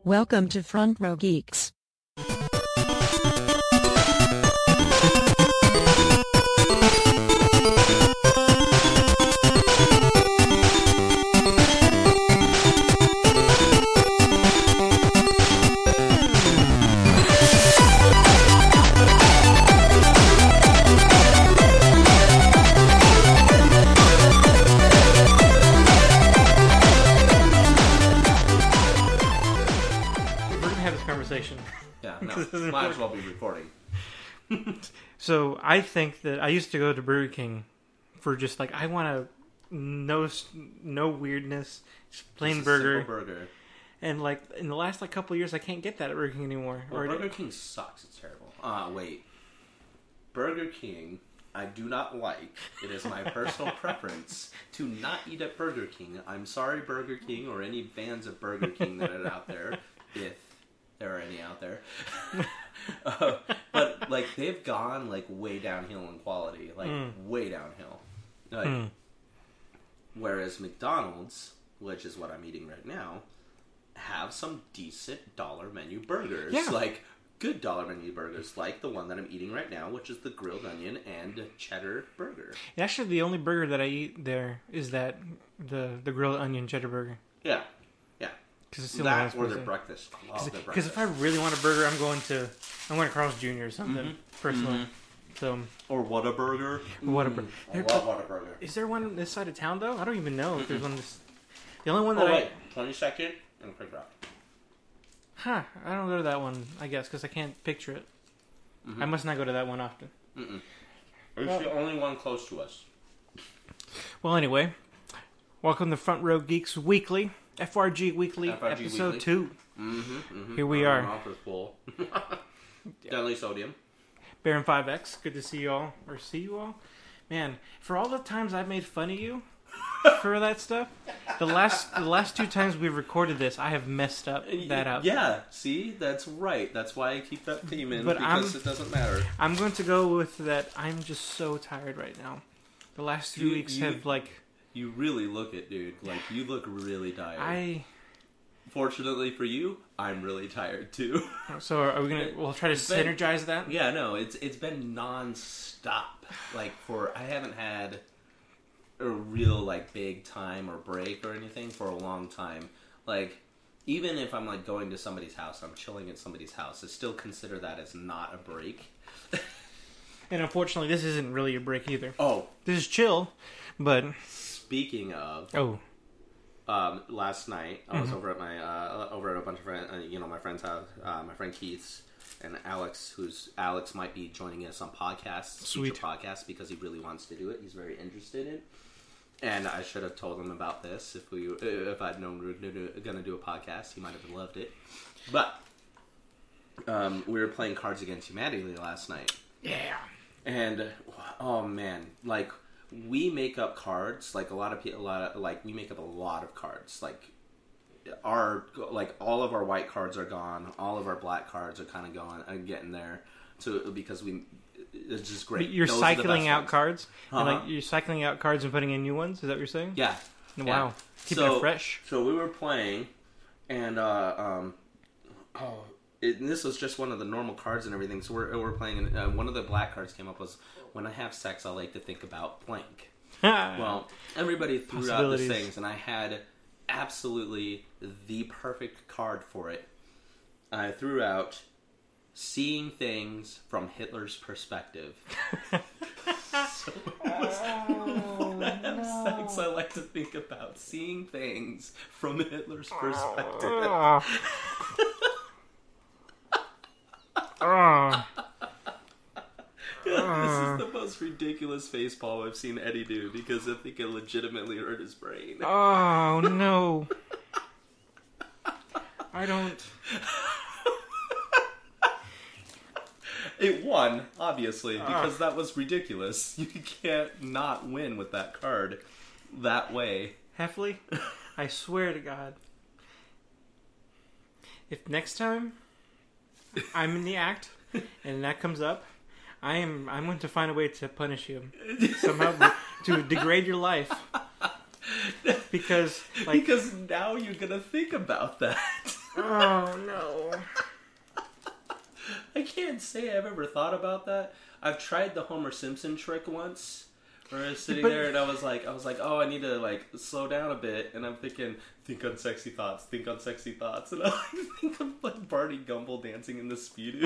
Welcome to Front Row Geeks. Yeah, no, might as well be recording. So I think that I used to go to Burger King for just like I want to no weirdness, just plain Just a burger. simple burger. And like in the last couple of years, I can't get that at Burger King anymore. Well, Burger King sucks. It's terrible. Wait. Burger King, I do not like. It is my personal preference to not eat at Burger King. I'm sorry, Burger King, or any fans of Burger King that are out there, if there are any out there. But like they've gone like way downhill in quality, like way downhill. Like, whereas McDonald's, which is what I'm eating right now, have some decent dollar menu burgers. Yeah. Like good dollar menu burgers, like the one that I'm eating right now, which is the grilled onion and cheddar burger. Actually, the only burger that I eat there is the grilled onion cheddar burger. Yeah. Yeah. Because it's the That only or their breakfast. I love their breakfast. Because if I really want a burger, I'm going to Carl's Jr. or something personally. So or Whataburger. Whataburger. I love Whataburger. Is there one this side of town though? I don't even know if there's one. The only one that 22nd and pick it up. I don't go to that one, I guess, because I can't picture it. I must not go to that one often. It's the only one close to us. Well, anyway, welcome to Front Row Geeks Weekly, FRG Weekly, episode 2. Here we are. Mouth is full. Deadly sodium. Baron 5X, good to see you all, or see you all. Man, for all the times I've made fun of you for that stuff, the last 2 times we've recorded this, I have messed up. Yeah, see? That's right. That's why I keep that theme in, because it doesn't matter. I'm going to go with that. I'm just so tired right now. The last 3 weeks have, like... You really look it, dude. Like, you look really tired. Fortunately for you, I'm really tired, too. So are we going to... We'll try to synergize that? Yeah, no, it's been non-stop. Like, I haven't had a real, like, big time or break or anything for a long time. Like, even if I'm, like, going to somebody's house, I'm chilling at somebody's house, I still consider that as not a break. And unfortunately, this isn't really a break either. Oh. This is chill, but... Speaking of... last night, I was over at a bunch of friends, my friend's house, my friend Keith's, and Alex, Alex might be joining us on podcasts, future podcasts, because he really wants to do it. He's very interested in it. And I should have told him about this if I'd known we were going to do a podcast. He might have loved it. But we were playing Cards Against Humanity last night. Yeah. And oh man, like we make up cards. Like we make up a lot of cards. Like all of our white cards are gone. All of our black cards are kind of going and getting there. So because it's just great. You're cycling out cards, and like you're cycling out cards and putting in new ones. Is that what you're saying? Yeah. Wow. Yeah. Keeping it fresh. So we were playing, and this was just one of the normal cards and everything. So we're playing, and one of the black cards came up was, "When I have sex, I like to think about blank." Well, everybody threw out the things, and I had absolutely the perfect card for it. I threw out "Seeing Things from Hitler's Perspective." So when I have sex, I like to think about seeing things from Hitler's perspective. This is the most ridiculous facepalm I've seen Eddie do, because I think it legitimately hurt his brain. Oh no. I don't... It won, obviously, because that was ridiculous. You can't not win with that card that way. Heffley, I swear to God, if next time I'm in the act and that comes up, I'm going to find a way to punish you somehow, to degrade your life. Because now you're gonna think about that. Oh no. I can't say I've ever thought about that. I've tried the Homer Simpson trick once, where I was sitting there and I was like, oh, I need to like slow down a bit, and I'm thinking, think on sexy thoughts, and I think of like Barney Gumble dancing in the Speedo.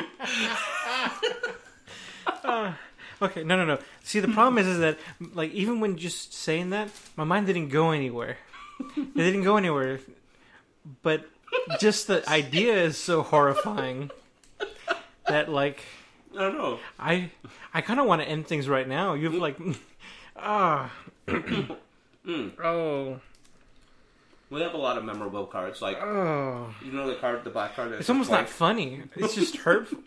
Okay, no. See, the problem is that like even when just saying that, my mind didn't go anywhere. It didn't go anywhere, but just the idea is so horrifying that like. I don't know. I kind of want to end things right now. You've like, oh. We have a lot of memorable cards. Like, you know the black card. It's almost not funny. It's just hurtful.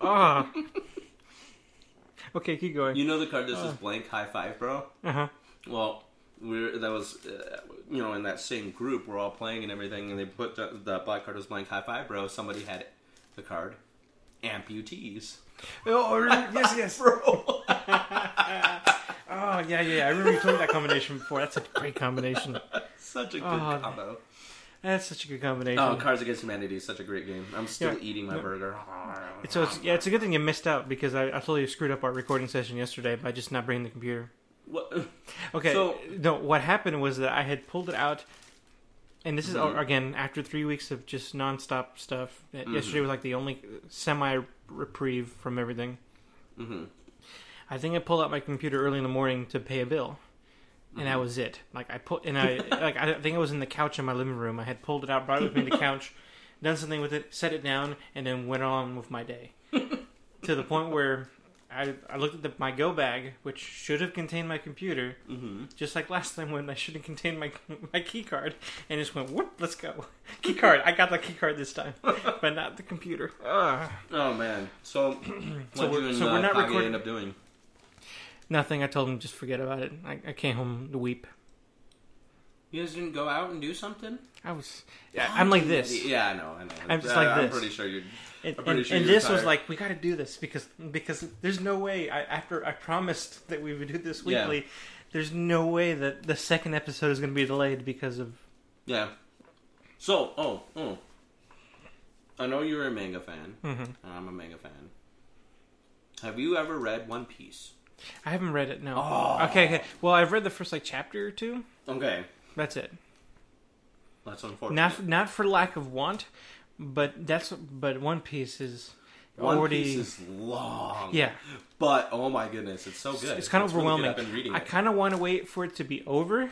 Okay, keep going. You know the card that says blank high five, bro. Well, in that same group, we're all playing and everything, and they put the black card as blank high five, bro. Somebody had the card amputees. Oh, yes, bro. Oh, yeah. I remember you told me that combination before. That's a great combination. Such a good combo. That's such a good combination. Oh, Cards Against Humanity is such a great game. I'm still eating my burger. It's a good thing you missed out because I totally screwed up our recording session yesterday by just not bringing the computer. What? Okay, no, what happened was that I had pulled it out, and this is, again, after 3 weeks of just nonstop stuff. Yesterday was like the only semi-reprieve from everything. I think I pulled out my computer early in the morning to pay a bill. And that was it. I think I was in the couch in my living room. I had pulled it out, brought it with me to the couch, done something with it, set it down, and then went on with my day. To the point where I looked at my go bag, which should have contained my computer, just like last time when I should have contained my key card, and just went, whoop, let's go. Key card. I got the key card this time, but not the computer. Oh, man. So, what did you and Kage end up doing? Nothing. I told him just forget about it. I came home to weep. You guys didn't go out and do something? I'm like this. Yeah, I know. I'm just like this. I'm pretty sure you're. And this was like, we got to do this because there's no way. After I promised that we would do this weekly, there's no way that the second episode is going to be delayed because of. Yeah. So, I know you're a manga fan. And I'm a manga fan. Have you ever read One Piece? I haven't read it, no. Oh. Okay. Well, I've read the first chapter or two. Okay. That's it. That's unfortunate. Not for lack of want, but One Piece is already... One Piece is long. Yeah. But, oh my goodness, it's so good. It's kind of overwhelming. Really good. I've been reading it. I kind of want to wait for it to be over.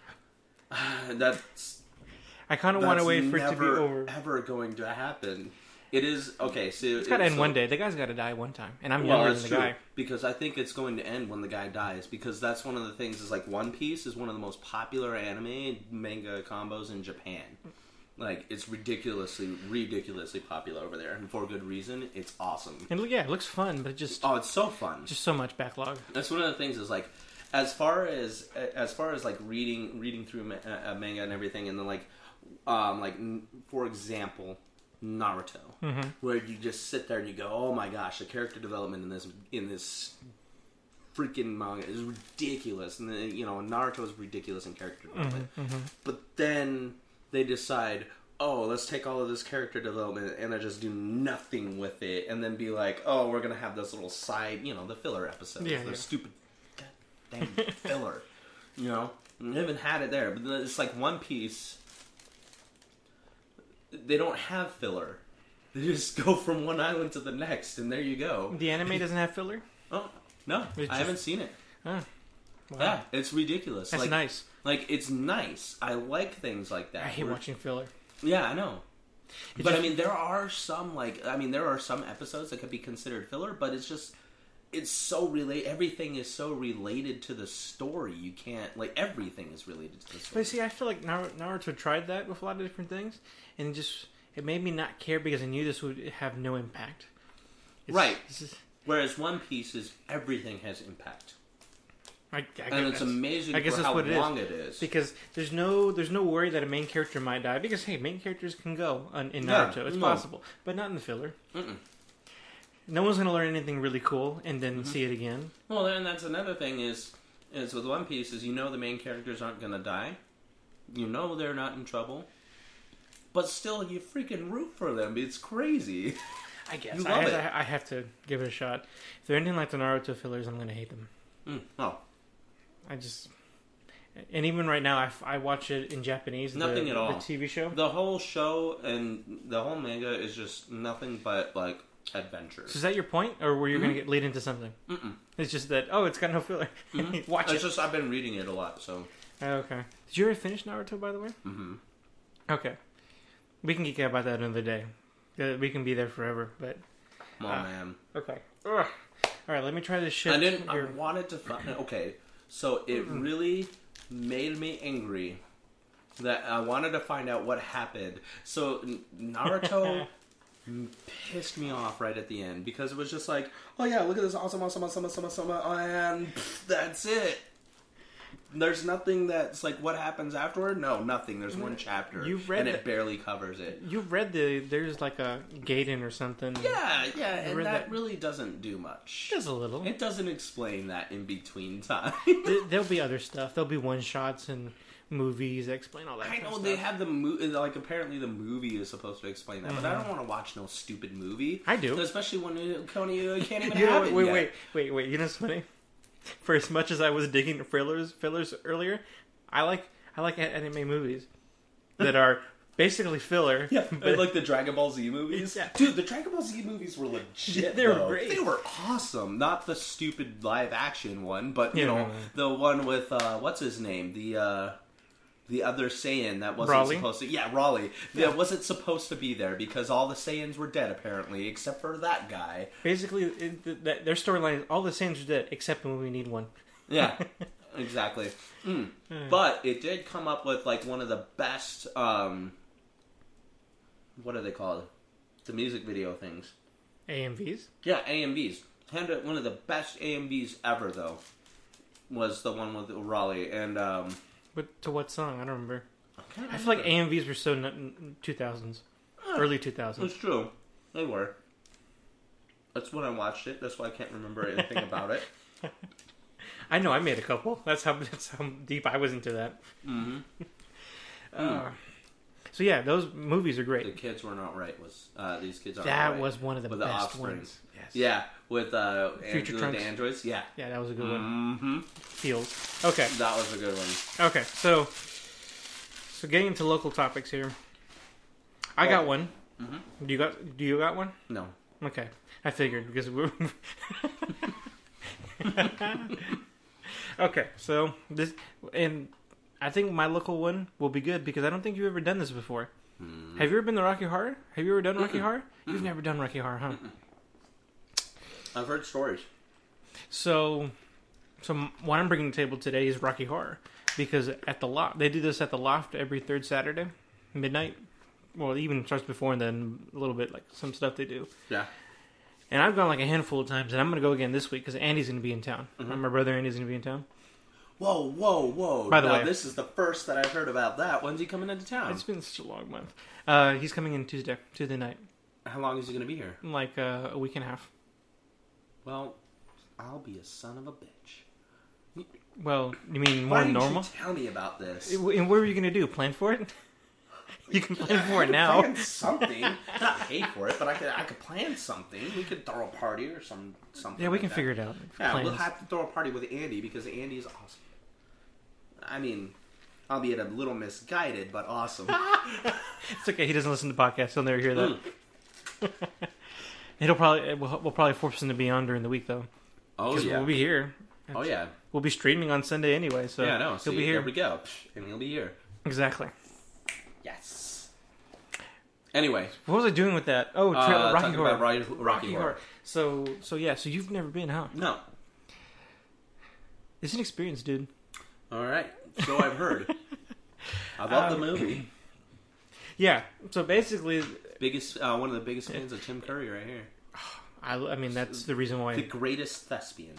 I kind of want to wait for it to be over. That's never ever going to happen. It is, okay, so... It's got to end one day. The guy's got to die one time. And I'm younger than the guy. Because I think it's going to end when the guy dies. Because that's one of the things is, like, One Piece is one of the most popular anime manga combos in Japan. Like, it's ridiculously popular over there. And for good reason, it's awesome. And it looks fun, but it just... Oh, it's so fun. Just so much backlog. That's one of the things is, like, as far as like, reading through a manga and everything, and then, like, for example... Naruto, where you just sit there and you go, "Oh my gosh, the character development in this freaking manga is ridiculous." And then, Naruto is ridiculous in character development. But then they decide, "Oh, let's take all of this character development and then just do nothing with it," and then be like, "Oh, we're gonna have this little side, the filler episodes, stupid goddamn filler." They haven't had it there, but it's like One Piece. They don't have filler. They just go from one island to the next, and there you go. The anime doesn't have filler? Oh, no. I haven't seen it. Oh, wow. Yeah, it's ridiculous. That's nice. Like, it's nice. I like things like that. I hate watching filler. Yeah, I know. But, there are some, episodes that could be considered filler, but it's just... It's so everything is so related to the story. You can't, everything is related to the story. But see, I feel like Naruto tried that with a lot of different things, and it made me not care because I knew this would have no impact. Right. Whereas One Piece is everything has impact. And it's amazing for how long it is. Because there's no worry that a main character might die. Because, hey, main characters can go in Naruto. It's possible. But not in the filler. No one's going to learn anything really cool and then see it again. Well, then that's another thing is with One Piece is the main characters aren't going to die. They're not in trouble. but still, you freaking root for them. It's crazy. I guess. You love it. I have to give it a shot. If they're anything like the Naruto fillers, I'm going to hate them. Oh. And even right now, I watch it in Japanese. Nothing at all. The TV show. The whole show and the whole manga is just nothing but, like, adventure. So is that your point? Or were you going to lead into something? Mm-mm. It's just that, it's got no filler. Watch It's it. just, I've been reading it a lot, so. Okay. Did you ever finish Naruto, by the way? Mm-hmm. Okay. We can geek out about that another day. We can be there forever, but... Oh, man. Okay. Ugh. Alright, let me try this shit. I wanted to find... Okay, so it really made me angry that I wanted to find out what happened. So Naruto pissed me off right at the end because it was just like, oh yeah, look at this awesome, and that's it. There's nothing that's like, what happens afterward? No, nothing. There's one chapter, and it barely covers it. You've read there's like a Gaiden or something. Yeah, and that really doesn't do much. Just a little. It doesn't explain that in between time. There'll be other stuff. There'll be one-shots and movies that explain all that I kind of know, stuff. they have the movie, like, apparently the movie is supposed to explain that, but I don't want to watch no stupid movie. I do. Especially when you can't even You know, have it yet. wait. You know what's funny? For as much as I was digging fillers earlier, I like anime movies that are basically filler. Yeah, but like the Dragon Ball Z movies. Yeah. Dude, the Dragon Ball Z movies were legit. They were great. They were awesome. Not the stupid live action one, but the one with what's his name? The other Saiyan that wasn't supposed to... Yeah, Raleigh. That wasn't supposed to be there because all the Saiyans were dead, apparently, except for that guy. Basically, their storyline is all the Saiyans are dead, except when we need one. Yeah, exactly. But it did come up with, like, one of the best... what are they called? The music video things. AMVs? Yeah, AMVs. One of the best AMVs ever, though, was the one with Raleigh. And, But to what song? I don't remember. I feel like AMVs were so 2000s. Early 2000s. It's true. They were. That's when I watched it. That's why I can't remember anything about it. I know, I made a couple. That's how deep I was into that. So yeah, those movies are great. The Kids Were Not Right was these kids aren't that right. was one of the with best the ones. Yes. Yeah, with Future the Trunks. androids. Yeah, that was a good one. Mm-hmm. Feels okay. That was a good one. Okay, so getting into local topics here. I got one. Mm-hmm. Do you got one? No. Okay, I figured because we're. Okay, so this and I think my local one will be good because I don't think you've ever done this before. Have you ever been to Rocky Horror? Have you ever done Rocky Horror? You've never done Rocky Horror, huh? I've heard stories. So what I'm bringing to the table today is Rocky Horror because at the Loft, they do this at the Loft every third Saturday, midnight. Well, it even starts before and then a little bit like some stuff they do. Yeah. And I've gone like a handful of times, and I'm going to go again this week because Andy's going to be in town. My brother Andy's going to be in town. Whoa. By the way, this is the first that I've heard about that. When's he coming into town? It's been such a long month. He's coming in Tuesday night. How long is he going to be here? Like a week and a half. Well, I'll be a son of a bitch. Well, you mean more normal? Why didn't you tell me about this? And what were you going to do? Plan for it? You can plan for it now. Plan something. Not pay for it, but I could plan something. We could throw a party or something. Yeah, we can that. figure it out. Yeah, Plans. we'll have to throw a party with Andy because Andy is awesome. I mean, albeit a little misguided, but awesome. It's okay. He doesn't listen to podcasts. He'll never hear that. We'll probably force him to be on during the week though. Oh yeah, we'll be here. Oh yeah, we'll be streaming on Sunday anyway. So yeah, no, he'll be here. There we go, and he'll be here. Exactly. Yes. Anyway, what was I doing with that? Oh, Rocky Horror. About Rocky Horror. So you've never been, huh? No. It's an experience, dude. All right. So I've heard. I love the movie. Yeah. So basically, one of the biggest fans of Tim Curry right here. I mean, that's the reason why. The greatest thespian.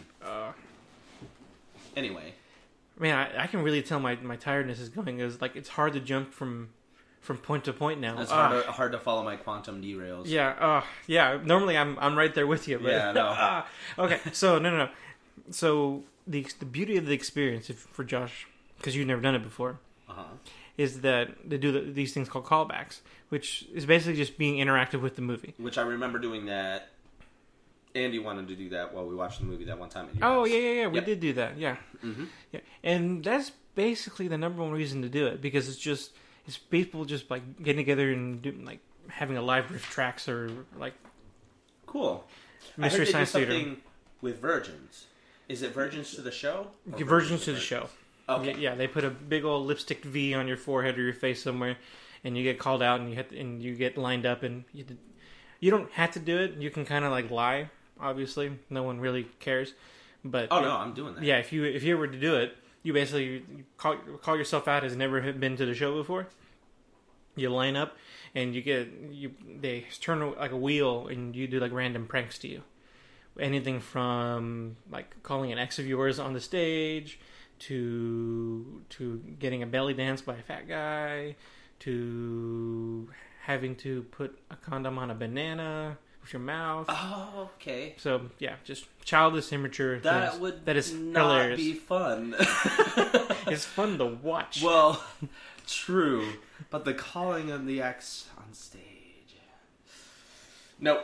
Anyway. I mean, I can really tell my tiredness is going. Is like it's hard to jump from point to point now. It's hard to follow my quantum derails. Yeah. Yeah. Normally, I'm right there with you. But, yeah. No. Okay. So no. So the beauty of the experience for Josh, because you've never done it before, is that they do these things called callbacks, which is basically just being interactive with the movie. Which I remember doing that. Andy wanted to do that while we watched the movie that one time at your Oh, house. yeah. We did do that, yeah. Mm-hmm. Yeah. And that's basically the number one reason to do it, because it's people just like getting together and like having a live riff tracks or like cool. Mystery Science Theater. Something with virgins. Is it virgins to the show? Virgins to the show. Okay. Yeah, they put a big old lipstick V on your forehead or your face somewhere, and you get called out, and you get lined up, and you don't have to do it. You can kind of like lie. Obviously, no one really cares. But no, I'm doing that. Yeah, if you were to do it, you basically call yourself out as never been to the show before. You line up, and they turn like a wheel, and you do like random pranks to you. Anything from like calling an ex of yours on the stage, to getting a belly dance by a fat guy, to having to put a condom on a banana with your mouth. Oh, okay. So yeah, just childish, immature. That things. would that is not hilarious. be fun. It's fun to watch. Well, true, but the calling of the ex on stage. Nope.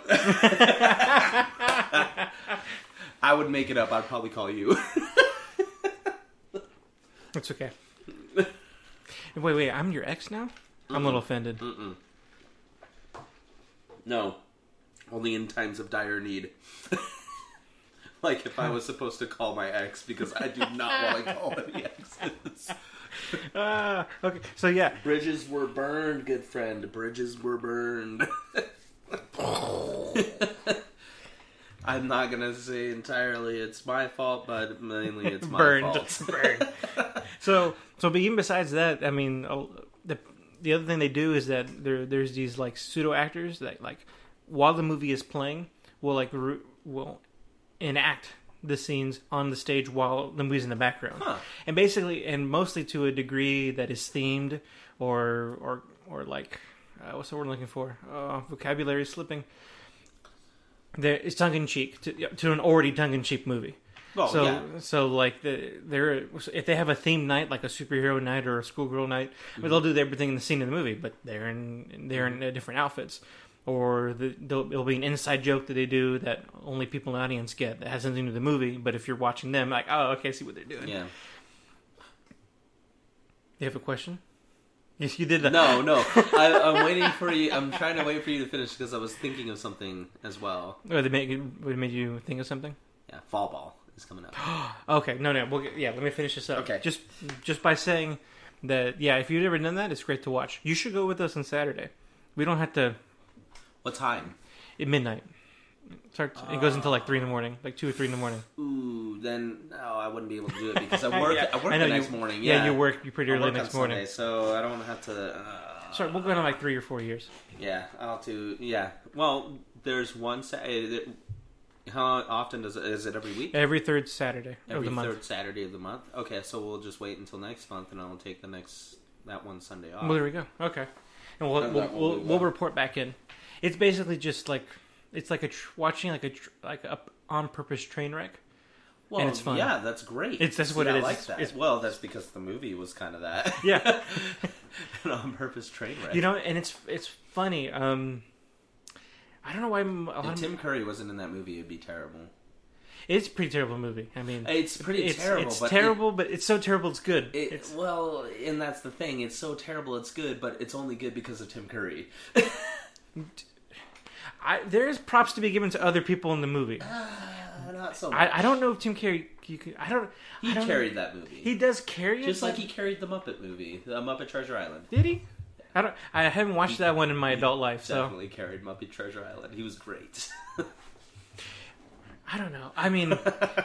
I would make it up. I'd probably call you. It's okay. Wait, I'm your ex now? I'm a little offended. No. Only in times of dire need. Like if I was supposed to call my ex, because I do not want to call any exes. Okay, so yeah. Bridges were burned, good friend. Bridges were burned. I'm not going to say entirely it's my fault, but mainly it's my fault. Burned. So, but even besides that, I mean, the other thing they do is that there's these like pseudo actors that like while the movie is playing will enact the scenes on the stage while the movie's in the background, and basically and mostly to a degree that is themed or like what's the word I'm looking for? Vocabulary is slipping. It's tongue in cheek to an already tongue in cheek movie. Oh, So like if they have a themed night like a superhero night or a schoolgirl night, they'll do everything in the scene of the movie, but they're in different outfits, or it'll be an inside joke that they do that only people in the audience get that has nothing to do with the movie. But if you're watching them, like, oh, okay, I see what they're doing. Yeah. You have a question? Yes, you did that. No. I'm waiting for you. I'm trying to wait for you to finish because I was thinking of something as well. Oh, they made you think of something? Yeah, Fall Ball is coming up. Okay, no. Let me finish this up. Okay. Just by saying that, yeah, if you've never done that, it's great to watch. You should go with us on Saturday. We don't have to... What time? At midnight. It goes until like 3 in the morning, like 2 or 3 in the morning. Ooh, then I wouldn't be able to do it because I work. I work the next morning. Yeah, you work pretty early next morning. Sunday, so I don't have to. Sorry, we'll go in like 3 or 4 years. Yeah, I'll do. Yeah, well, there's one. How often is it every week? Every third Saturday of the month. Every third Saturday of the month. Okay, so we'll just wait until next month, and I'll take that one Sunday off. Well, there we go. Okay, and we'll report back in. It's basically just like it's like watching like a on purpose train wreck. Well, and it's fun. Yeah, that's great. That's what it is. I like that. Well, that's because the movie was kind of that. Yeah, an on purpose train wreck. You know, and it's funny. I don't know why. If Tim Curry wasn't in that movie, it'd be terrible. It's a pretty terrible movie. I mean, it's pretty terrible. It's terrible, but it's so terrible it's good. Well, and that's the thing. It's so terrible it's good, but it's only good because of Tim Curry. There's props to be given to other people in the movie. Not so much. I don't know if Tim Curry. He carried that movie. He does carry it, just like he carried the Muppet movie, the Muppet Treasure Island. Did he? I haven't watched that one in my adult life. Definitely carried Muppet Treasure Island. He was great. I don't know. I mean,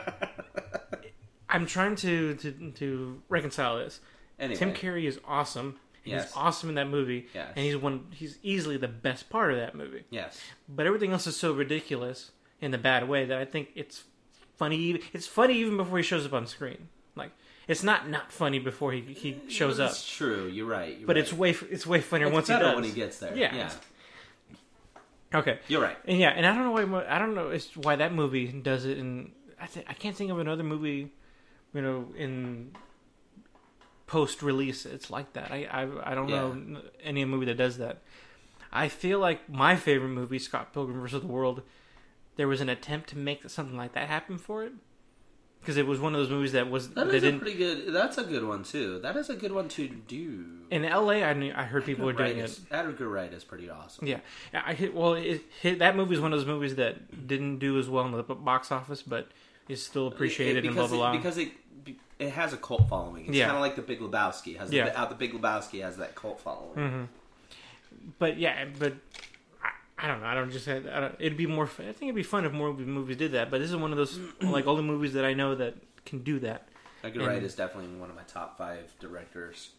I'm trying to reconcile this. Anyway. Tim Curry is awesome. Yes. He's awesome in that movie. Yes. And he's easily the best part of that movie. Yes. But everything else is so ridiculous in the bad way that I think it's funny. It's funny even before he shows up on screen. Like, it's not funny before he shows up. It's true. You're right. It's way funnier once he does. when he gets there. Yeah. Okay. You're right. And and I don't know why that movie does it. And I can't think of another movie, in post-release. It's like that. I don't know any movie that does that. I feel like my favorite movie, Scott Pilgrim vs. the World, there was an attempt to make something like that happen for it. Because it was one of those movies that was... That's a good one, too. That is a good one to do. In L.A., I heard people were doing it. Edgar Wright is pretty awesome. Yeah. That movie is one of those movies that didn't do as well in the box office, but is still appreciated and blah, blah, blah. Because it has a cult following. It's kind of like The Big Lebowski. The Big Lebowski has that cult following. Mm-hmm. But I don't know. I don't just say. It'd be more. I think it'd be fun if more movies did that. But this is one of those like only movies that I know that can do that. Edgar Wright is definitely one of my top 5 directors.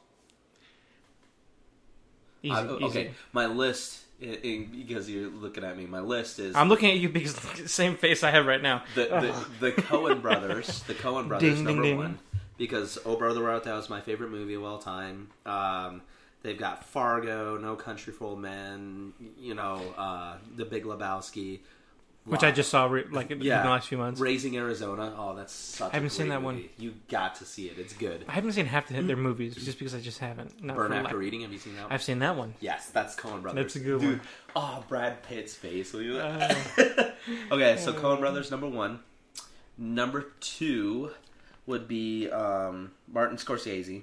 Easy. Okay, my list. Because you're looking at me, my list is. I'm looking at you because same face I have right now. The Coen brothers. The Coen brothers ding, number ding, 1 because Oh Brother Where Art Thou is my favorite movie of all time. They've got Fargo, No Country for Old Men, The Big Lebowski. Which I just saw in the last few months. Raising Arizona. Oh, that's such a great I haven't seen that movie. one. You got to see it. It's good. I haven't seen half their movies just because I just haven't. Burn After Reading. Have you seen that one? I've seen that one. Yes, that's Coen Brothers. That's a good one. Oh, Brad Pitt's face. Okay, so Coen Brothers, number 1. Number 2 would be Martin Scorsese.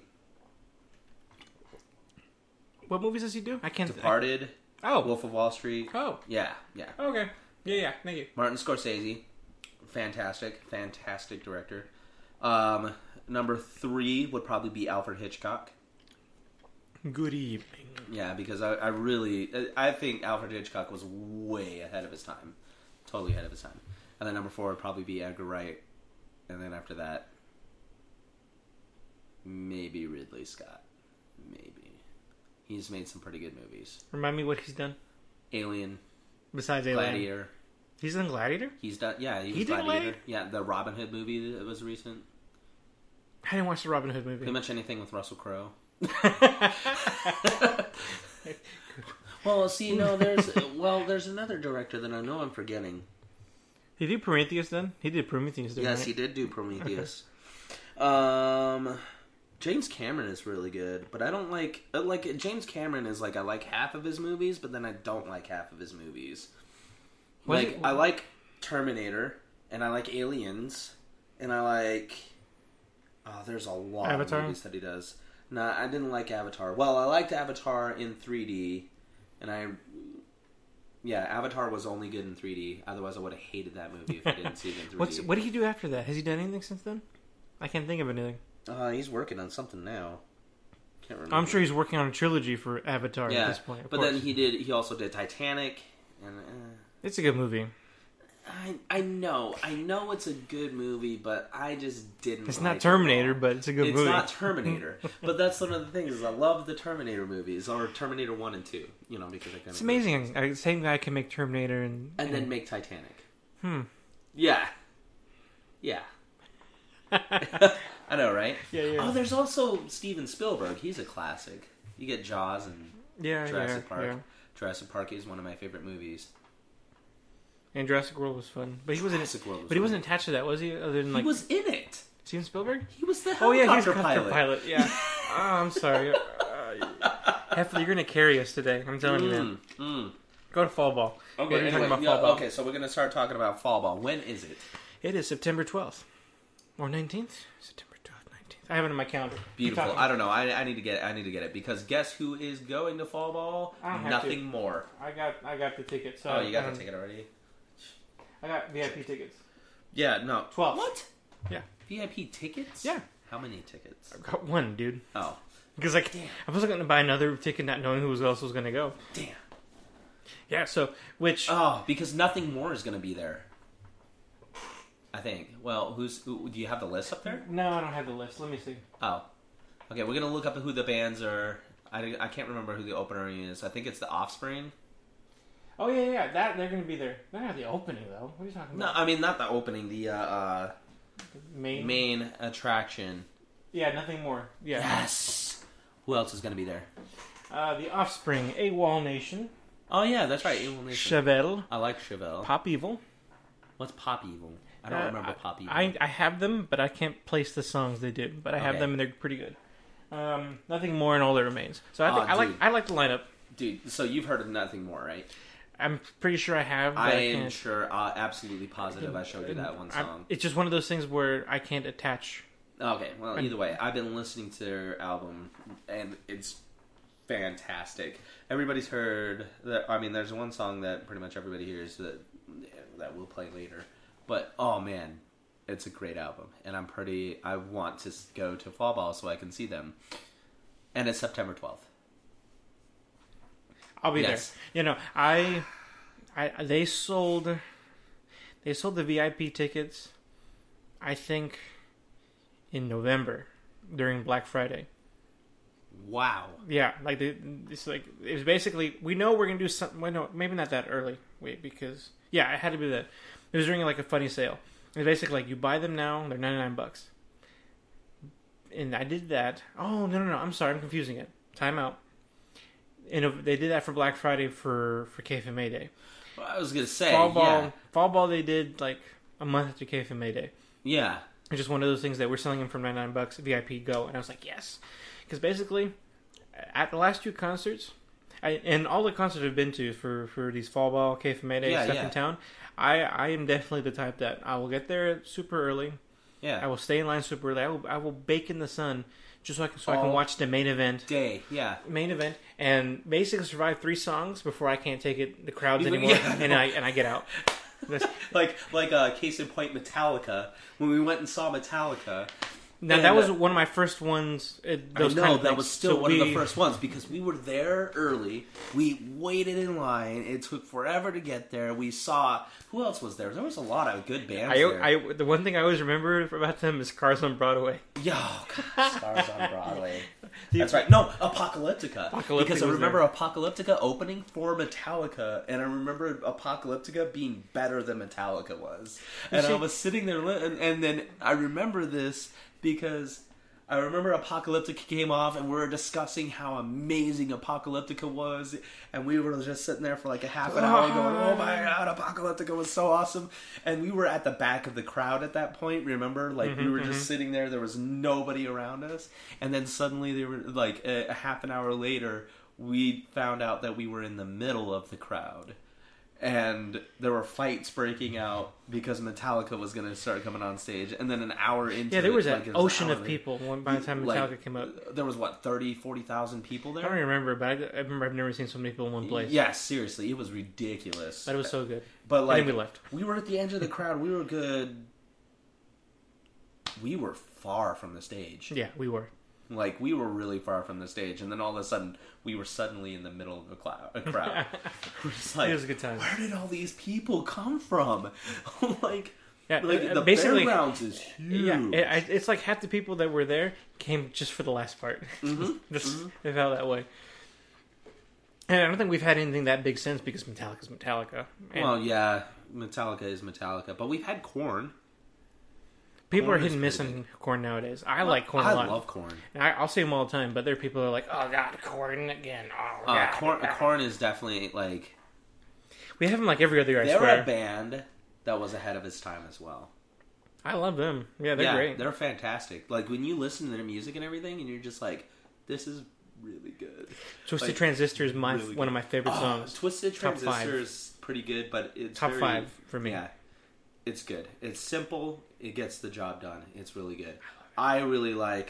What movies does he do? I can't. Departed. Wolf of Wall Street. Oh. Yeah. Okay. Yeah. Thank you. Martin Scorsese. Fantastic director. Number 3 would probably be Alfred Hitchcock. Good evening. Yeah, because I think Alfred Hitchcock was way ahead of his time. Totally ahead of his time. And then number 4 would probably be Edgar Wright. And then after that, maybe Ridley Scott. Maybe. He's made some pretty good movies. Remind me what he's done. Alien. Besides Alien. Gladiator. He's done Gladiator? He's done. Yeah, he was Gladiator. Yeah, the Robin Hood movie that was recent. I didn't watch the Robin Hood movie. Pretty much anything with Russell Crowe. Well, see, there's another director that I know I'm forgetting. He did Prometheus then? He did Prometheus, didn't he? Yes, he did do Prometheus. James Cameron is really good, but I don't like James Cameron is I like half of his movies, but then I don't like half of his movies. I like Terminator, and I like Aliens, and I like there's a lot Avatar? of movies that he does. Nah, I didn't like Avatar. Well, I liked Avatar in 3D, and Avatar was only good in 3D. Otherwise, I would have hated that movie if I didn't see it in 3D. What did he do after that? Has he done anything since then? I can't think of anything. He's working on something now. Can't remember. I'm sure he's working on a trilogy for Avatar at this point. But then he also did Titanic, and it's a good movie. I know it's a good movie, but I just didn't. It's not Terminator, but it's a good movie. It's not Terminator, but that's one of the things. Is I love the Terminator movies, or Terminator 1 and 2. Because it's amazing. The same guy can make Terminator and then make Titanic. Yeah. I know, right? Yeah. Oh, there's also Steven Spielberg. He's a classic. You get Jaws and Jurassic Park. Yeah. Jurassic Park is one of my favorite movies. And Jurassic World was fun, but he wasn't attached to that, was he? Other than he was in it. Steven Spielberg? He was the helicopter pilot. Yeah. I'm sorry. Heffley, you're gonna carry us today. I'm telling you, man. Go to Fall Ball. Okay, talking about Fall Ball. Okay, so we're gonna start talking about Fall Ball. When is it? It is September 12th or 19th. September 12th, 19th. I have it in my calendar. Beautiful. I don't know. I need to get it because guess who is going to Fall Ball? Nothing more. I got the ticket. So you got the ticket already? I got VIP tickets. Yeah, no. 12. What? Yeah. VIP tickets? Yeah. How many tickets? I got one, dude. Oh. Because I was going to buy another ticket not knowing who else was going to go. Damn. Yeah, so, because nothing more is going to be there. I think. Well, do you have the list up there? No, I don't have the list. Let me see. Oh. Okay, we're going to look up who the bands are. I can't remember who the opener is. I think it's The Offspring. Oh, yeah. They're going to be there. They're not the opening, though. What are you talking about? No, I mean, not the opening. The main attraction. Yeah, nothing more. Yeah. Yes! Who else is going to be there? The Offspring, AWOL Nation. Oh, yeah, that's right. AWOL Nation. Chevelle. I like Chevelle. Pop Evil. What's Pop Evil? I don't remember Pop Evil. I have them, but I can't place the songs they did. But I have them, and they're pretty good. Nothing More and All That Remains. So I like the lineup. Dude, so you've heard of Nothing More, right? I'm pretty sure I have. But I am sure, absolutely positive I showed you that one song. It's just one of those things where I can't attach. Okay, well, either way, I've been listening to their album, and it's fantastic. Everybody's heard that. I mean, there's one song that pretty much everybody hears that we'll play later. But oh man, it's a great album, and I want to go to Fall Ball so I can see them. And it's September 12th. I'll be there. You know, they sold the VIP tickets, I think, in November during Black Friday. Wow. Yeah, like it was basically, we know we're gonna do something. Well, no, maybe not that early. Wait, because it had to be that. It was during like a funny sale. It's basically like you buy them now, they're $99, and I did that. Oh no, I'm sorry, I'm confusing it. Time out. And they did that for Black Friday for KFMA Day. Well, I was gonna say Fall Ball they did like a month after KFMA Day. Yeah, it's just one of those things that we're selling them for $99 VIP go, and I was like yes, because basically at the last two concerts, and all the concerts I've been to for these Fall Ball KFMA Day stuff in town, I am definitely the type that I will get there super early. Yeah, I will stay in line super early. I will bake in the sun. Just so I can watch the main event. Main event, and basically survive 3 songs before I can't take it the crowds anymore, and I get out. like case in point, Metallica. When we went and saw Metallica. Now that was one of my first ones. That was still one of the first ones because we were there early. We waited in line. It took forever to get there. We saw who else was there. There was a lot of good bands there. The one thing I always remember about them is Cars on Broadway. Cars on Broadway. That's right. No, Apocalyptica. Because I remember Apocalyptica opening for Metallica, and I remember Apocalyptica being better than Metallica was. And I was sitting there, and then I remember this. Because I remember Apocalyptica came off and we were discussing how amazing Apocalyptica was, and we were just sitting there for like a half an hour going, oh my god, Apocalyptica was so awesome. And we were at the back of the crowd at that point, remember? Like we were just sitting there was nobody around us, and then suddenly they were like a half an hour later we found out that we were in the middle of the crowd. And there were fights breaking out because Metallica was going to start coming on stage. And then an hour into there was an ocean of people by the time Metallica came up. There was, 40,000 people there? I don't remember, but I remember I've never seen so many people in one place. Yeah, seriously. It was ridiculous. But it was so good. But and then we left. We were at the edge of the crowd. We were good. We were far from the stage. Yeah, we were. Like, we were really far from the stage, and then all of a sudden, we were suddenly in the middle of a crowd. We're just like, it was a good time. Where did all these people come from? The basically, fairgrounds is huge. Yeah, it's like half the people that were there came just for the last part. It felt that way. And I don't think we've had anything that big since because Metallica's Metallica. Well, yeah, Metallica is Metallica, but we've had Korn. People are hit and miss on Korn nowadays. I like Korn a lot. I love Korn. And I'll say them all the time, but there are people who are like, oh god, Korn again. Oh god. Korn is definitely like... We have them like every other year, I swear. They're a band that was ahead of its time as well. I love them. Yeah, they're great. They're fantastic. Like, when you listen to their music and everything, and you're just like, this is really good. Twisted Transistor is one of my favorite songs. Twisted Transistor is pretty good, but it's Top 5 for me. Yeah, it's good. It's simple. It gets the job done. It's really good. I really like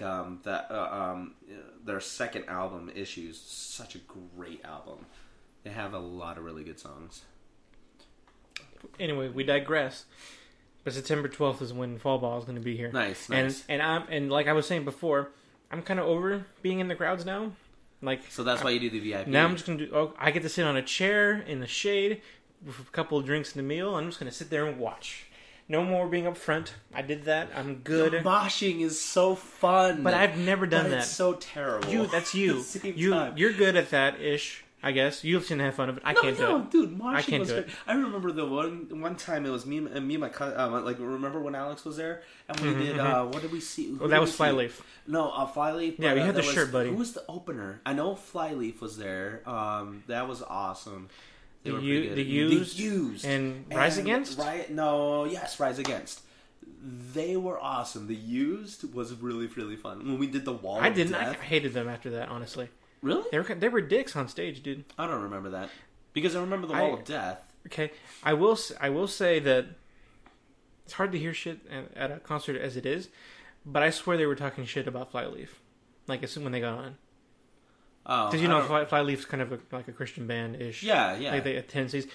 their second album, Issues. Such a great album. They have a lot of really good songs. Anyway, we digress. But September 12th is when Fall Ball is going to be here. Nice. And like I was saying before, I'm kind of over being in the crowds now. So that's why you do the VIP. Now I'm just going to do... I get to sit on a chair in the shade with a couple of drinks and a meal. I'm just going to sit there and watch. No more being up front. I did that. I'm good. The moshing is so fun. But I've never done that. It's so terrible. That's you. You're good at that ish. I guess you seem to have fun of it. I can't do it. Dude, moshing was great. I remember the one time it was me and my cousin. Remember when Alex was there and we did. What did we see? That was Flyleaf. No, Flyleaf. Yeah, we had the shirt, buddy. Who was the opener? I know Flyleaf was there. That was awesome. The Used and Rise Against? Rise Against. They were awesome. The Used was really, really fun. When we did the Wall I of didn't. Death. I hated them after that, honestly. Really? They were dicks on stage, dude. I don't remember that. Because I remember the Wall of Death. Okay, I will say that it's hard to hear shit at a concert as it is, but I swear they were talking shit about Flyleaf, like as soon when they got on. Oh, because Flyleaf's kind of like a Christian band ish. Yeah. Like they have tendencies.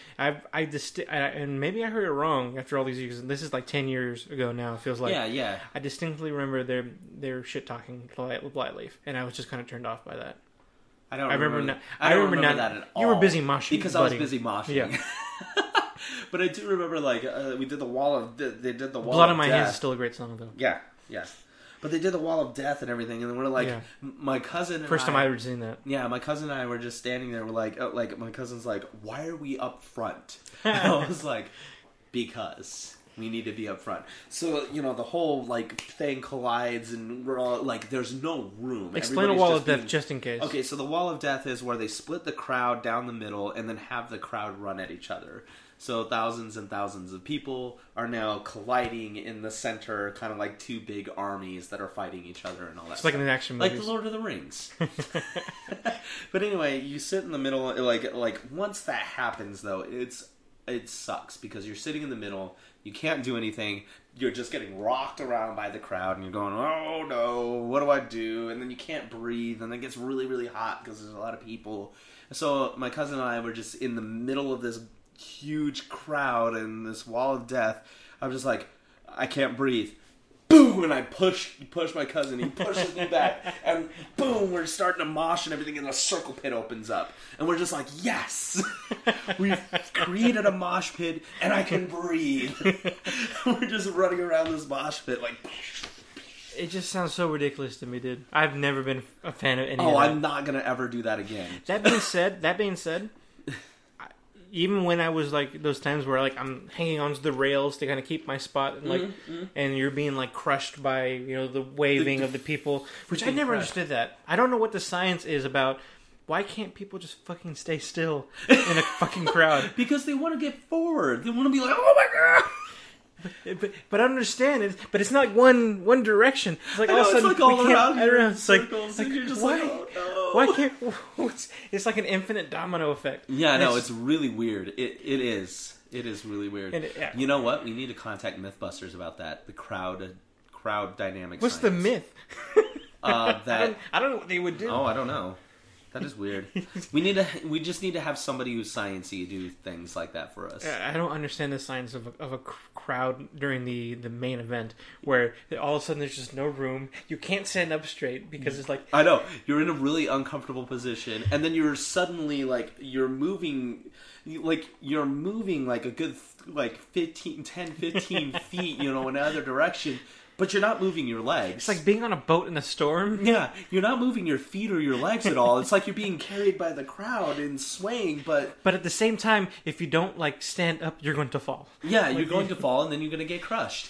And maybe I heard it wrong after all these years. This is like 10 years ago now. It feels like. Yeah. I distinctly remember their shit talking Flyleaf, and I was just kind of turned off by that. I don't remember that at all. You were busy moshing. Because I was busy moshing. Yeah. But I do remember, like, we did the Wall of... They did the Wall Blood of on My Death. Hands is still a great song, though. Yeah. But they did the Wall of Death and everything, and then we're like... Yeah. My cousin and First time I ever seen that. Yeah, my cousin and I were just standing there, we're like my cousin's like, why are we up front? And I was like, because... we need to be up front. So, the whole, like, thing collides and we're all, like, there's no room. Explain a Wall of Death just in case. Okay, so the Wall of Death is where they split the crowd down the middle and then have the crowd run at each other. So thousands and thousands of people are now colliding in the center, kind of like two big armies that are fighting each other and all that. It's like an action movie. Like the Lord of the Rings. But anyway, you sit in the middle, like once that happens, though, it sucks because you're sitting in the middle. You can't do anything. You're just getting rocked around by the crowd, and you're going, oh no, what do I do? And then you can't breathe, and it gets really, really hot because there's a lot of people. So my cousin and I were just in the middle of this huge crowd and this Wall of Death. I was just like, I can't breathe. Boom! And I push my cousin. He pushes me back. And boom! We're starting to mosh and everything, and the circle pit opens up. And we're just like, yes! We've created a mosh pit, and I can breathe. We're just running around this mosh pit like... It just sounds so ridiculous to me, dude. I've never been a fan of any of that. Oh, I'm not going to ever do that again. That being said, even when I was like those times where like I'm hanging onto the rails to kind of keep my spot and like and you're being like crushed by the waving of the people, which I never understood that. I don't know what the science is about. Why can't people just fucking stay still in a fucking crowd? Because they want to get forward. They want to be like, oh my god. But I understand it. But it's not one direction. It's like all of a sudden it's like all around you. It's circles, like you're just why? like, oh no. Why can't? It's like an infinite domino effect. Yeah, no, it's really weird. It is. It is really weird. Yeah. You know what? We need to contact MythBusters about that. The crowd dynamics. What's the myth? That I don't know what they would do. Oh, I don't know. That is weird. We just need to have somebody who's sciencey do things like that for us. I don't understand the science of a crowd during the main event where all of a sudden there's just no room. You can't stand up straight because it's like... I know. You're in a really uncomfortable position and then you're suddenly like you're moving like a good like 10, 15 feet, in another direction. But you're not moving your legs. It's like being on a boat in a storm. Yeah, you're not moving your feet or your legs at all. It's like you're being carried by the crowd and swaying, but at the same time, if you don't like stand up, you're going to fall. Yeah, you're going to fall, and then you're going to get crushed.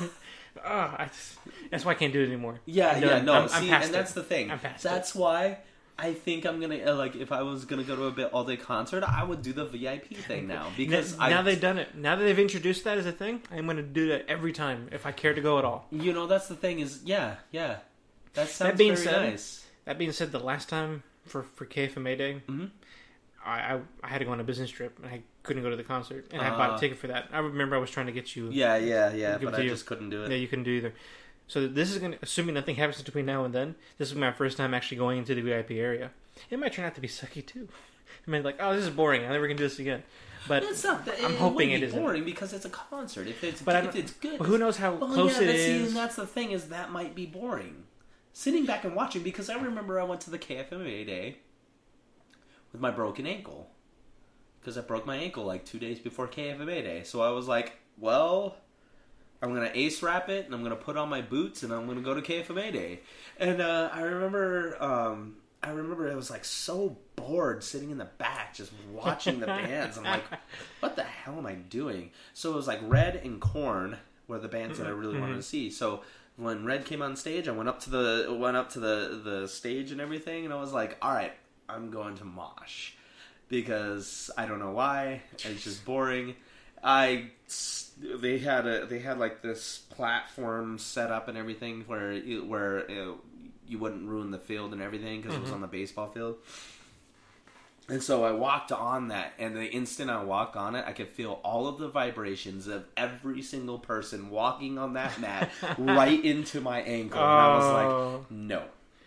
That's why I can't do it anymore. Yeah, no. I'm see, past and that's the thing. That's why I think I'm gonna if I was gonna go to a all day concert, I would do the VIP thing now because now they've done it. Now that they've introduced that as a thing, I'm gonna do that every time if I care to go at all. That's the thing is yeah. That sounds very nice. That being said, the last time for KFMA Day, I had to go on a business trip and I couldn't go to the concert, and I bought a ticket for that. I remember I was trying to get you. Yeah, but I just couldn't do it. Yeah, you couldn't do either. So this is gonna, assuming nothing happens between now and then, this is my first time actually going into the VIP area. It might turn out to be sucky too. I mean, like, oh, this is boring. I'm never gonna do this again. But it's not. I'm hoping it isn't boring because it's a concert. If it's good, who knows how close it is? And that's the thing is that might be boring. Sitting back and watching, because I remember I went to the KFMA Day with my broken ankle because I broke my ankle like 2 days before KFMA Day. So I was like, well, I'm going to ace wrap it, and I'm going to put on my boots, and I'm going to go to KFMA Day. And I remember I was like so bored sitting in the back just watching the bands. I'm like, what the hell am I doing? So it was like Red and Korn were the bands that I really wanted to see. So when Red came on stage, I went up to the stage and everything, and I was like, all right, I'm going to mosh because I don't know why. It's just boring. They had like this platform set up and everything where you wouldn't ruin the field and everything because it was on the baseball field. And so I walked on that, and the instant I walked on it, I could feel all of the vibrations of every single person walking on that mat right into my ankle. And I was like, no.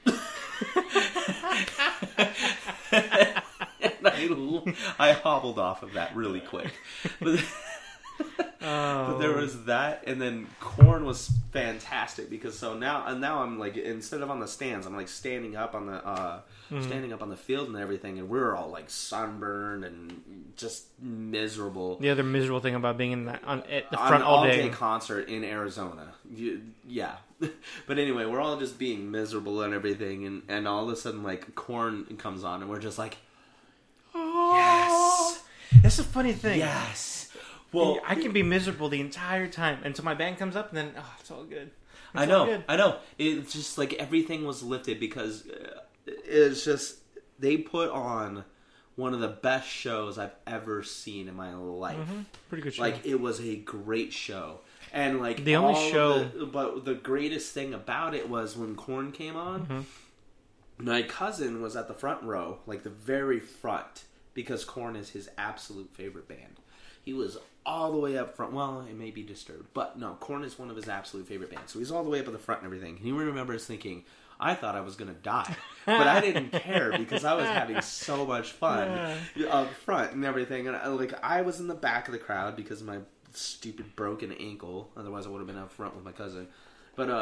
And I hobbled off of that really quick. But there was that, and then Korn was fantastic because now I'm like, instead of on the stands, I'm like standing up on the field and everything, and we're all like sunburned and just miserable. The other miserable thing about being at the front all day concert in Arizona, yeah. But anyway, we're all just being miserable and everything, and all of a sudden like Korn comes on, and we're just like, yes, that's a funny thing. Yes. Well, I can be miserable the entire time until my band comes up, and then it's all good. I know. It's just like everything was lifted because it's just they put on one of the best shows I've ever seen in my life. Mm-hmm. Pretty good show. Like it was a great show, and like the only show. But the greatest thing about it was when Korn came on. Mm-hmm. My cousin was at the front row, like the very front, because Korn is his absolute favorite band. He was all the way up front. Well, it may be Disturbed, but no, Korn is one of his absolute favorite bands. So he's all the way up at the front and everything. And he remembers thinking, I thought I was going to die. But I didn't care because I was having so much fun up front and everything. And I was in the back of the crowd because of my stupid broken ankle. Otherwise, I would have been up front with my cousin. But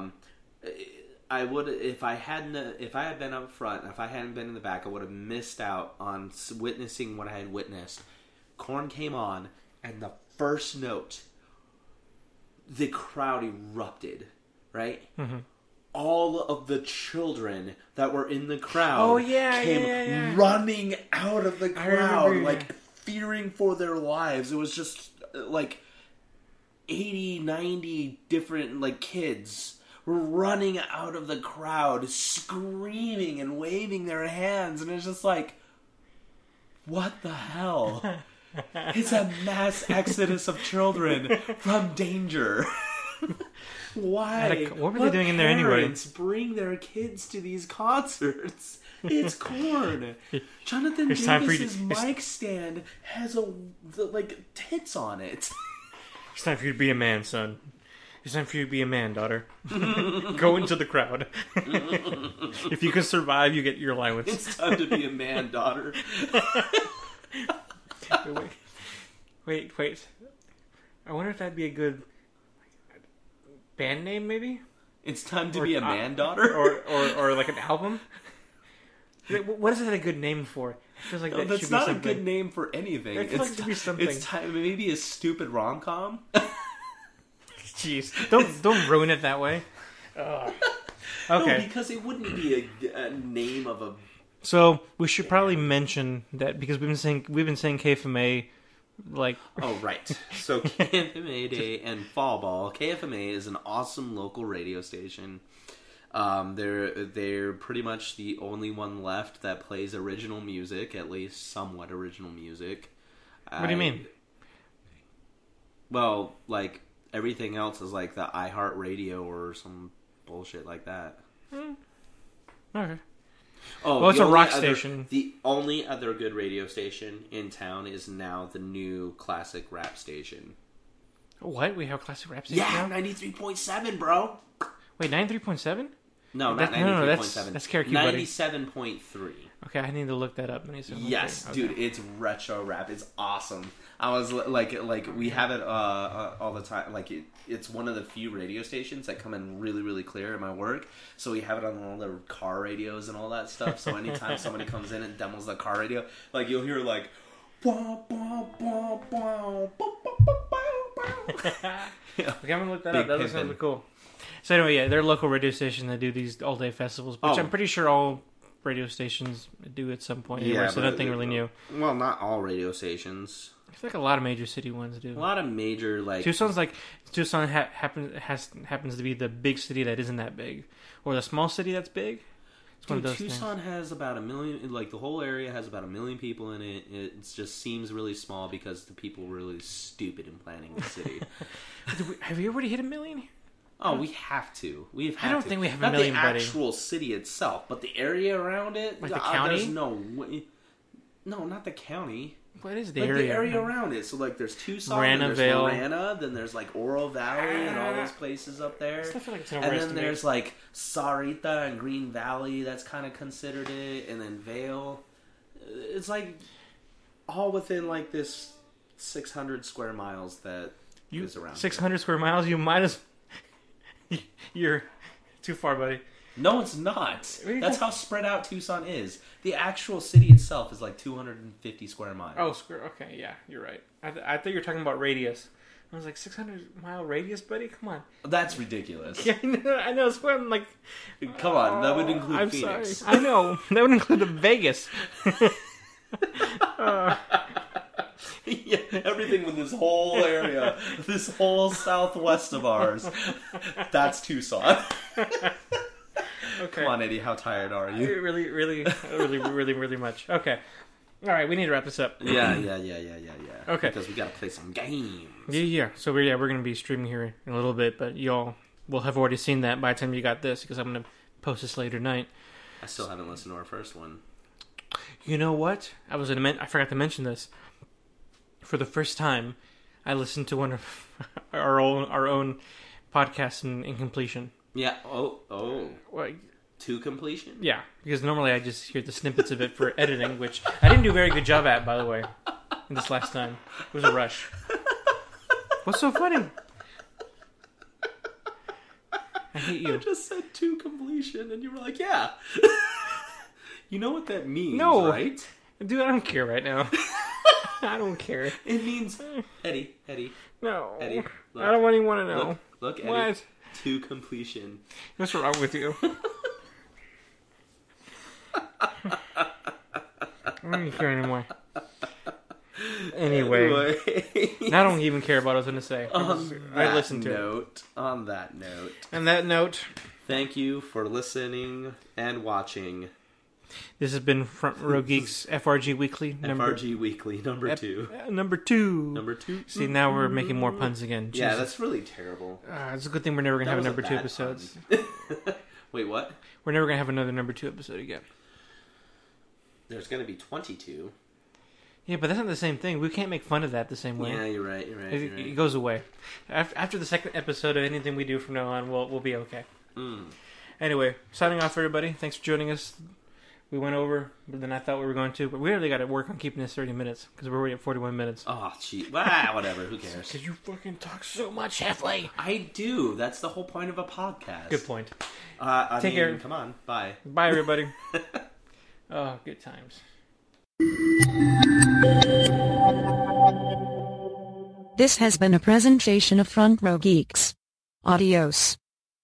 I would, if I had been up front, if I hadn't been in the back, I would have missed out on witnessing what I had witnessed. Korn came on, and the first note, the crowd erupted, right? Mm-hmm. All of the children that were in the crowd came running out of the crowd, like fearing for their lives. It was just like 80, 90 different like kids were running out of the crowd, screaming and waving their hands, and it's just like, what the hell? It's a mass exodus of children from danger. Why? What were they doing in there anyway? Parents bring their kids to these concerts. It's Korn. Jonathan Davis's mic stand has tits on it. It's time for you to be a man, son. It's time for you to be a man, daughter. Go into the crowd. If you can survive, you get your allowance. It's time to be a man, daughter. Wait. I wonder if that'd be a good band name, maybe? It's time to be a man, daughter? Or like an album? What is that a good name for? It feels like that's should not be a good name for anything. It feels like it should be something. It's maybe a stupid rom-com? Jeez. Don't ruin it that way. Okay. No, because it wouldn't be a name of a... So we should probably mention that because we've been saying KFMA, like. Oh right. So KFMA Day and Fall Ball. KFMA is an awesome local radio station. They're pretty much the only one left that plays original music, at least somewhat original music. What do you mean? Well, like everything else is like the iHeartRadio or some bullshit like that. Okay. Oh, well, it's a rock station. The only other good radio station in town is now the new classic rap station. What? We have a classic rap station now? 93.7, bro. Wait, 93.7? No, not 93.7. That's Karaoke Buddy. 97.3. Okay, I need to look that up. Yes, okay. Dude, it's retro rap. It's awesome. I was like we have it all the time. Like it's one of the few radio stations that come in really, really clear in my work. So we have it on all the car radios and all that stuff. So anytime somebody comes in and demos the car radio, like you'll hear like. Okay, I'm gonna look that up. That looks really cool. So anyway, yeah, they're a local radio station that do these all-day festivals, which I'm pretty sure all radio stations do at some point. Anyway, so nothing really new. Well, not all radio stations. I feel like a lot of major city ones do. A lot of major like Tucson happens to be the big city that isn't that big, or the small city that's big. It's one of those Tucson things. has about 1 million. Like the whole area has about 1 million people in it. It just seems really small because the people were really stupid in planning the city. Have you already hit 1 million? Oh, we have to. I don't think we have 1 million, not the buddy. actual city itself, but the area around it. Like the county? There's no way. No, not the county. What is the Like area? the area around it. So like there's Tucson, Marana, then there's Vale. Marana, then there's like Oro Valley and all those places up there. I still feel like it's an And then overestimate. there's like Sarita and Green Valley. That's kind of considered it. And then Vale. It's like all within like this 600 square miles that is around. 600 square miles. You might as. You're too far, buddy. No, it's not. Really? That's how spread out Tucson is. The actual city itself is like 250 square miles. Oh, square. Okay, yeah, you're right. I thought you were talking about radius. I was like, 600-mile radius, buddy? Come on. That's ridiculous. Yeah, I know. That's why I'm like... Come on, that would include I'm Phoenix. sorry. I know. That would include Vegas. Yeah, everything with this whole area, this whole southwest of ours, that's Tucson. Okay. Come on, Eddie, how tired are you? Really much. Okay. All right, we need to wrap this up. Yeah. Okay. Because we gotta play some games. Yeah. So we're going to be streaming here in a little bit, but y'all will have already seen that by the time you got this, because I'm going to post this later tonight. I still haven't listened to our first one. You know what? I forgot to mention this. For the first time, I listened to one of our own podcasts in completion. Yeah. Oh. Well, To completion? yeah, because normally I just hear the snippets of it for editing, which I didn't do a very good job at, by the way, this last time. It was a rush. What's so funny? I hate you. I just said to completion, and you were like, yeah. You know what that means, No. right? Dude, I don't care right now. I don't care. It means, Eddie, No. Eddie, look. I don't even want to know. Look, Eddie. What? To completion. What's wrong with you? I don't even care anymore. Anyway. I don't even care about what I was going to say. I listened to it. On that note. On that note, Thank you for listening and watching this has been Front Row Geeks FRG Weekly. FRG Weekly number 2. Number 2. Number 2. See, now we're making more puns again. Yeah, Jesus. that's really terrible. It's a good thing we're never going to have a That was number 2 bad episodes. pun. Wait, what? We're never going to have another number 2 episode again. There's going to be 22. Yeah, but that's not the same thing. We can't make fun of that the same way. Yeah, you're right. It goes away. After the second episode of anything we do from now on, we'll be okay. Anyway, signing off, everybody. Thanks for joining us. We went over than I thought we were going to, but we really got to work on keeping this 30 minutes because we're already at 41 minutes. Oh, gee. Whatever. Who cares? Because you fucking talk so much halfway. I do. That's the whole point of a podcast. Good point. Take care. Come on. Bye. Bye, everybody. Oh, good times. This has been a presentation of Front Row Geeks. Adios.